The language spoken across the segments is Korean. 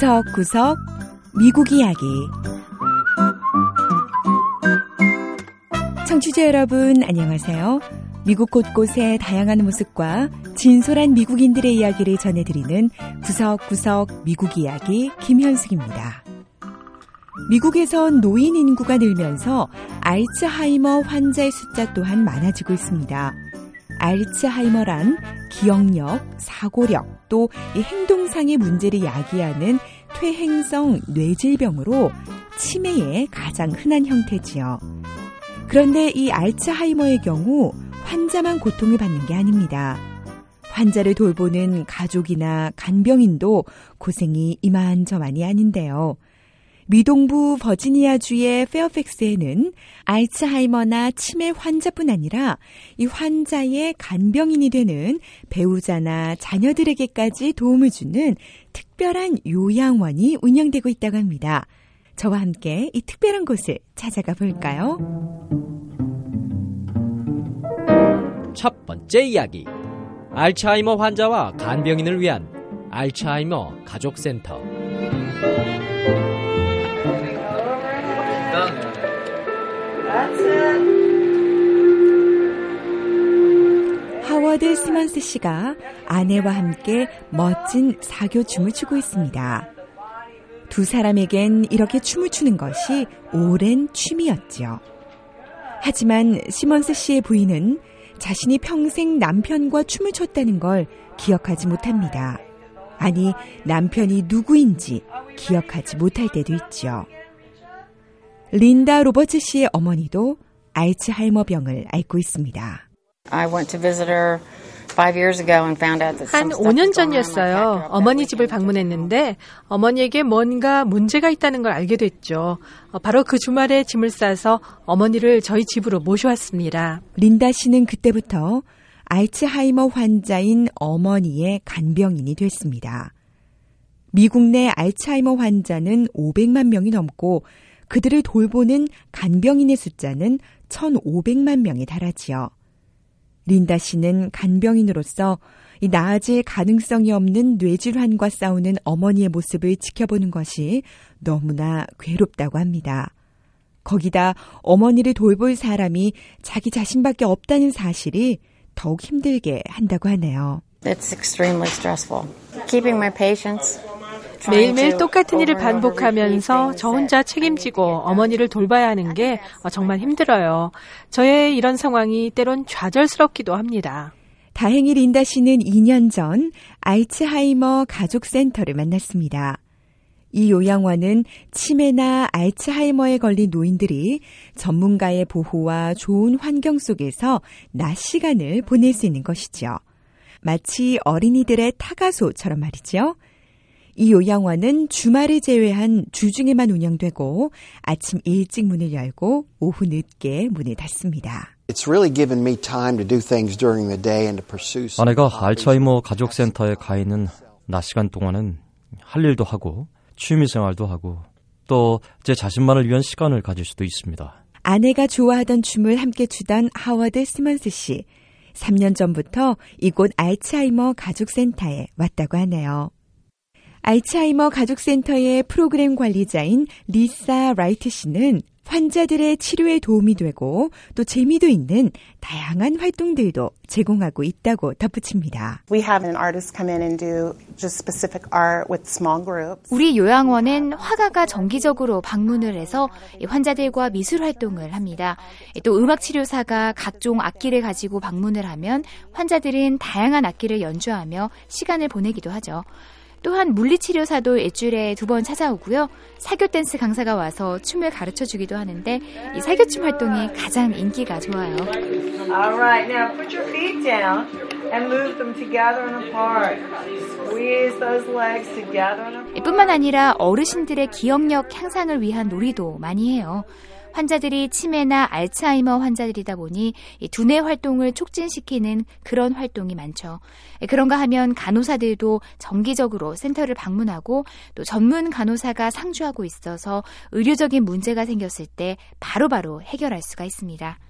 구석구석 미국 이야기. 청취자 여러분 안녕하세요. 미국 곳곳의 다양한 모습과 진솔한 미국인들의 이야기를 전해드리는 구석구석 미국 이야기 김현숙입니다. 미국에선 노인 인구가 늘면서 알츠하이머 환자의 숫자 또한 많아지고 있습니다. 알츠하이머란 기억력, 사고력, 또 이 행동상의 문제를 야기하는 퇴행성 뇌질병으로 치매의 가장 흔한 형태지요. 그런데 이 알츠하이머의 경우 환자만 고통을 받는 게 아닙니다. 환자를 돌보는 가족이나 간병인도 고생이 이만저만이 아닌데요. 미동부 버지니아주의 페어팩스에는 알츠하이머나 치매 환자뿐 아니라 이 환자의 간병인이 되는 배우자나 자녀들에게까지 도움을 주는 특별한 요양원이 운영되고 있다고 합니다. 저와 함께 이 특별한 곳을 찾아가 볼까요? 첫 번째 이야기. 알츠하이머 환자와 간병인을 위한 알츠하이머 가족센터. 하워드 시먼스 씨가 아내와 함께 멋진 사교 춤을 추고 있습니다. 두 사람에겐 이렇게 춤을 추는 것이 오랜 취미였죠. 하지만 시먼스 씨의 부인은 자신이 평생 남편과 춤을 췄다는 걸 기억하지 못합니다. 아니, 남편이 누구인지 기억하지 못할 때도 있죠. 린다 로버츠 씨의 어머니도 알츠하이머병을 앓고 있습니다. I went to visit her 5 years ago and found out that 한 some stuff was 5년 going on with my 전이었어요. cat. 어머니 집을 방문했는데 어머니에게 뭔가 문제가 있다는 걸 알게 됐죠. 바로 그 주말에 짐을 싸서 어머니를 저희 집으로 모셔왔습니다. 린다 씨는 그때부터 알츠하이머 환자인 어머니의 간병인이 됐습니다. 미국 내 알츠하이머 환자는 500만 명이 넘고 그들을 돌보는 간병인의 숫자는 1,500만 명에 달하지요. 린다 씨는 간병인으로서 이 나아질 가능성이 없는 뇌질환과 싸우는 어머니의 모습을 지켜보는 것이 너무나 괴롭다고 합니다. 거기다 어머니를 돌볼 사람이 자기 자신밖에 없다는 사실이 더욱 힘들게 한다고 하네요. It's extremely stressful. Keeping my patients. 매일매일 똑같은 일을 반복하면서 저 혼자 책임지고 어머니를 돌봐야 하는 게 정말 힘들어요. 저의 이런 상황이 때론 좌절스럽기도 합니다. 다행히 린다 씨는 2년 전 알츠하이머 가족센터를 만났습니다. 이 요양원은 치매나 알츠하이머에 걸린 노인들이 전문가의 보호와 좋은 환경 속에서 낮 시간을 보낼 수 있는 것이죠. 마치 어린이들의 타가소처럼 말이죠. 이 요양원은 주말을 제외한 주중에만 운영되고 아침 일찍 문을 열고 오후 늦게 문을 닫습니다. 아내가 알츠하이머 가족센터에 가 있는 낮 시간 동안은 할 일도 하고 취미생활도 하고 또 제 자신만을 위한 시간을 가질 수도 있습니다. 아내가 좋아하던 춤을 함께 추던 하워드 시먼스 씨. 3년 전부터 이곳 알츠하이머 가족센터에 왔다고 하네요. 알츠하이머 가족센터의 프로그램 관리자인 리사 라이트 씨는 환자들의 치료에 도움이 되고 또 재미도 있는 다양한 활동들도 제공하고 있다고 덧붙입니다. 우리 요양원은 화가가 정기적으로 방문을 해서 환자들과 미술 활동을 합니다. 또 음악치료사가 각종 악기를 가지고 방문을 하면 환자들은 다양한 악기를 연주하며 시간을 보내기도 하죠. 또한 물리치료사도 일주일에 2번 찾아오고요. 사교 댄스 강사가 와서 춤을 가르쳐주기도 하는데 이 사교춤 활동이 가장 인기가 좋아요. Alright, now put your feet down and move them together and apart. Squeeze those legs together and apart. 뿐만 아니라 어르신들의 기억력 향상을 위한 놀이도 많이 해요. 환자들이 치매나 알츠하이머 환자들이다 보니 이 두뇌 활동을 촉진시키는 그런 활동이 많죠. 그런가 하면 간호사들도 정기적으로 센터를 방문하고 또 전문 간호사가 상주하고 있어서 의료적인 문제가 생겼을 때 바로바로 해결할 수가 있습니다.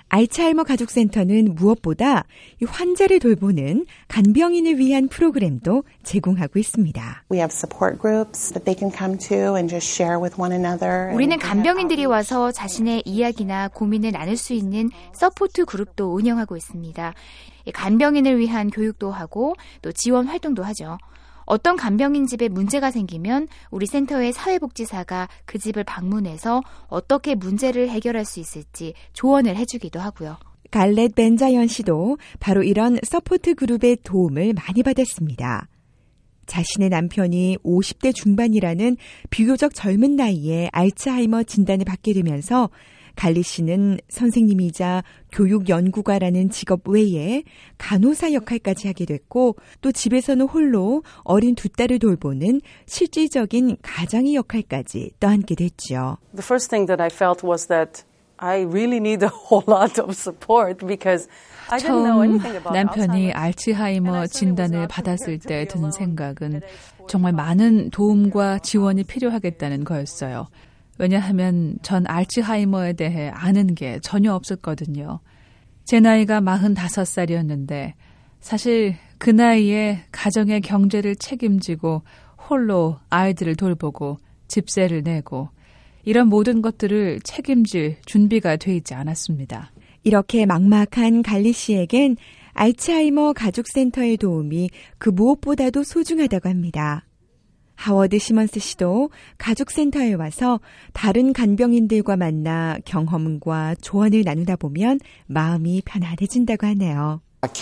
알츠하이머 가족센터는 무엇보다 이 환자를 돌보는 간병인을 위한 프로그램도 제공하고 있습니다. We have support groups that they can come to and just share with one another. 우리는 간병인들이 와서 자신의 이야기나 고민을 나눌 수 있는 서포트 그룹도 운영하고 있습니다. 간병인을 위한 교육도 하고 또 지원 활동도 하죠. 어떤 간병인 집에 문제가 생기면 우리 센터의 사회복지사가 그 집을 방문해서 어떻게 문제를 해결할 수 있을지 조언을 해주기도 하고요. 갈렛 벤자연 씨도 바로 이런 서포트 그룹의 도움을 많이 받았습니다. 자신의 남편이 50대 중반이라는 비교적 젊은 나이에 알츠하이머 진단을 받게 되면서 갈리 씨는 선생님이자 교육연구가라는 직업 외에 간호사 역할까지 하게 됐고 또 집에서는 홀로 어린 두 딸을 돌보는 실질적인 가장의 역할까지 떠안게 됐죠. The first thing that I felt was that I really need a whole lot of support because I didn't know anything about 남편이 알츠하이머 진단을 받았을 때 든 생각은 정말 많은 도움과 지원이 필요하겠다는 거였어요. 왜냐하면 전 알츠하이머에 대해 아는 게 전혀 없었거든요. 제 나이가 45살이었는데 사실 그 나이에 가정의 경제를 책임지고 홀로 아이들을 돌보고 집세를 내고 이런 모든 것들을 책임질 준비가 돼 있지 않았습니다. 이렇게 막막한 갈리 씨에겐 알츠하이머 가족센터의 도움이 그 무엇보다도 소중하다고 합니다. 하워드 시먼스 씨도 가족센터에 와서 다른 간병인들과 만나 경험과 조언을 나누다 보면 마음이 편안해진다고 하네요.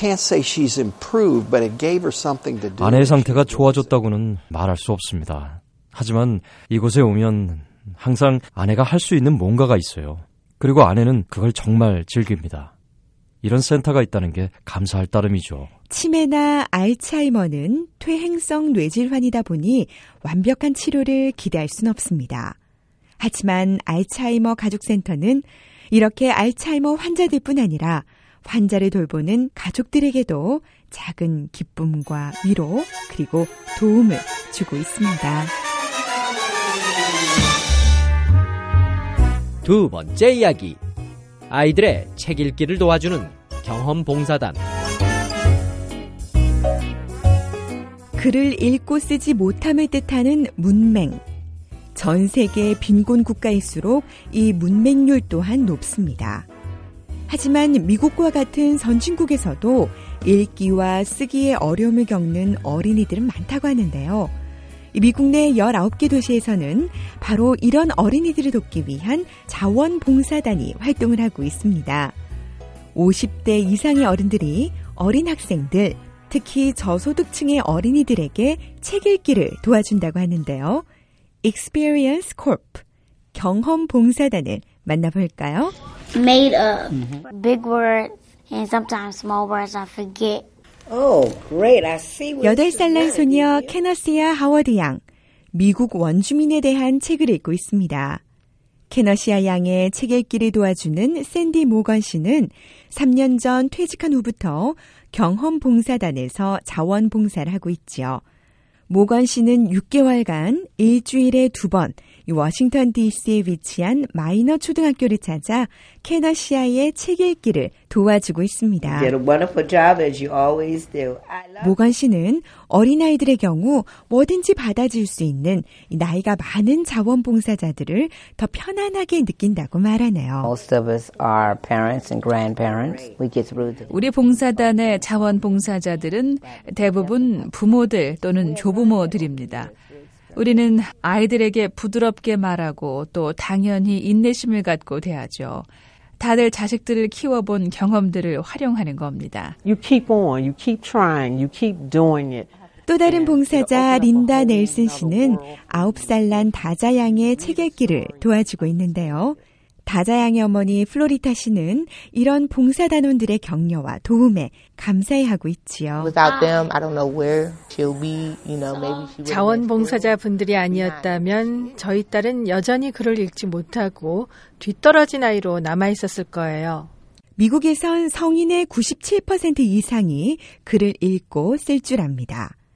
아내의 상태가 좋아졌다고는 말할 수 없습니다. 하지만 이곳에 오면 항상 아내가 할 수 있는 뭔가가 있어요. 그리고 아내는 그걸 정말 즐깁니다. 이런 센터가 있다는 게 감사할 따름이죠. 치매나 알츠하이머는 퇴행성 뇌질환이다 보니 완벽한 치료를 기대할 수는 없습니다. 하지만 알츠하이머 가족센터는 이렇게 알츠하이머 환자들뿐 아니라 환자를 돌보는 가족들에게도 작은 기쁨과 위로 그리고 도움을 주고 있습니다. 두 번째 이야기. 아이들의 책 읽기를 도와주는 경험봉사단. 글을 읽고 쓰지 못함을 뜻하는 문맹. 전 세계 빈곤 국가일수록 이 문맹률 또한 높습니다. 하지만 미국과 같은 선진국에서도 읽기와 쓰기에 어려움을 겪는 어린이들은 많다고 하는데요. 미국 내 19개 도시에서는 바로 이런 어린이들을 돕기 위한 자원봉사단이 활동을 하고 있습니다. 50대 이상의 어른들이 어린 학생들, 특히 저소득층의 어린이들에게 책 읽기를 도와준다고 하는데요. Experience Corp, 경험봉사단을 만나볼까요? Made of big words and sometimes small words I forget. Oh, great. I see what 8살 난 소녀 케너시아 하워드 양, 미국 원주민에 대한 책을 읽고 있습니다. 케너시아 양의 책 읽기를 도와주는 샌디 모건 씨는 3년 전 퇴직한 후부터 경험봉사단에서 자원봉사를 하고 있지요. 모건 씨는 6개월간 일주일에 2번 워싱턴 DC에 위치한 마이너 초등학교를 찾아 케너시아의 책 읽기를 도와주고 있습니다. 모건 씨는 어린아이들의 경우 뭐든지 받아줄 수 있는 나이가 많은 자원봉사자들을 더 편안하게 느낀다고 말하네요. 우리 봉사단의 자원봉사자들은 대부분 부모들 또는 조부모들입니다. 우리는 아이들에게 부드럽게 말하고 또 당연히 인내심을 갖고 대하죠. 다들 자식들을 키워본 경험들을 활용하는 겁니다. You keep on, you keep trying, you keep doing it. 또 다른 봉사자 린다 넬슨 씨는 9살 난 다자 양의 책 읽기를 도와주고 있는데요. 다자 양의 어머니 플로리타 씨는 이런 봉사단원들의 격려와 도움에 감사해하고 있지요. 자원봉사자 분들이 아니었다면 저희 딸은 여전히 글을 읽지 못하고 뒤떨어진 아이로 남아있었을 거예요. 미국에선 성인의 97% 이상이 글을 읽고 쓸 줄 압니다.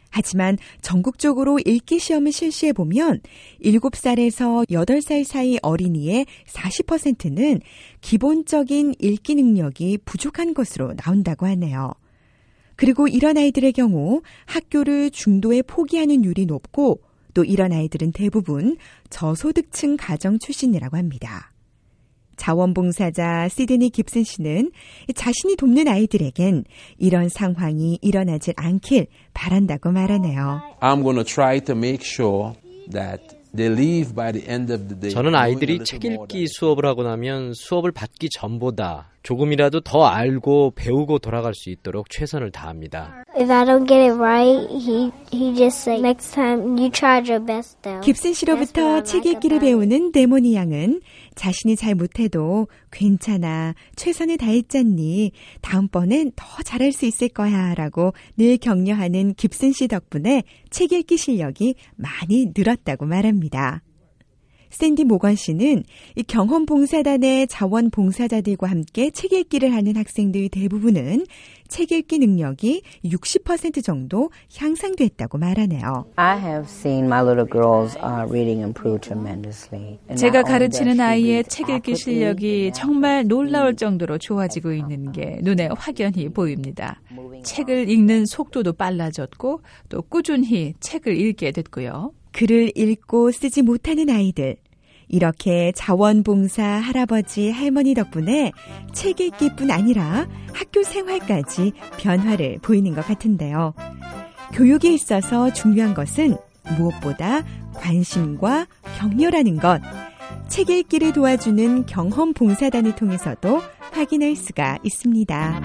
하지만 전국적으로 읽기 시험을 실시해보면 7살에서 8살 사이 어린이의 40%는 기본적인 읽기 능력이 부족한 것으로 나온다고 하네요. 그리고 이런 아이들의 경우 학교를 중도에 포기하는 율이 높고 또 이런 아이들은 대부분 저소득층 가정 출신이라고 합니다. 자원봉사자 시드니 깁슨 씨는 자신이 돕는 아이들에겐 이런 상황이 일어나질 않길 바란다고 말하네요. I'm going to try to make sure that they leave by the end of the day. 저는 아이들이 책 읽기 수업을 하고 나면 수업을 받기 전보다 조금이라도 더 알고 배우고 돌아갈 수 있도록 최선을 다합니다. If I don't get it right, he just say next time you try your best. 깁슨 씨로부터 책 읽기를 배우는 데모니 양은 자신이 잘 못해도 괜찮아, 최선을 다했잖니, 다음번엔 더 잘할 수 있을 거야 라고 늘 격려하는 깁슨 씨 덕분에 책 읽기 실력이 많이 늘었다고 말합니다. 샌디 모건 씨는 이 경험봉사단의 자원봉사자들과 함께 책 읽기를 하는 학생들 대부분은 책 읽기 능력이 60% 정도 향상됐다고 말하네요. I have seen my little girls reading improve tremendously. 제가 가르치는 아이의 책 읽기 실력이 정말 놀라울 정도로 좋아지고 있는 게 눈에 확연히 보입니다. 책을 읽는 속도도 빨라졌고 또 꾸준히 책을 읽게 됐고요. 글을 읽고 쓰지 못하는 아이들, 이렇게 자원봉사 할아버지 할머니 덕분에 책 읽기뿐 아니라 학교 생활까지 변화를 보이는 것 같은데요. 교육에 있어서 중요한 것은 무엇보다 관심과 격려라는 것, 책 읽기를 도와주는 경험봉사단을 통해서도 확인할 수가 있습니다.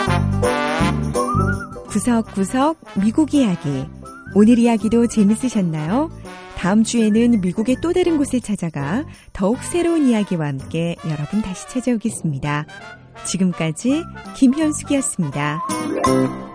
구석구석 미국 이야기, 오늘 이야기도 재밌으셨나요? 다음 주에는 미국의 또 다른 곳을 찾아가 더욱 새로운 이야기와 함께 여러분 다시 찾아오겠습니다. 지금까지 김현숙이었습니다.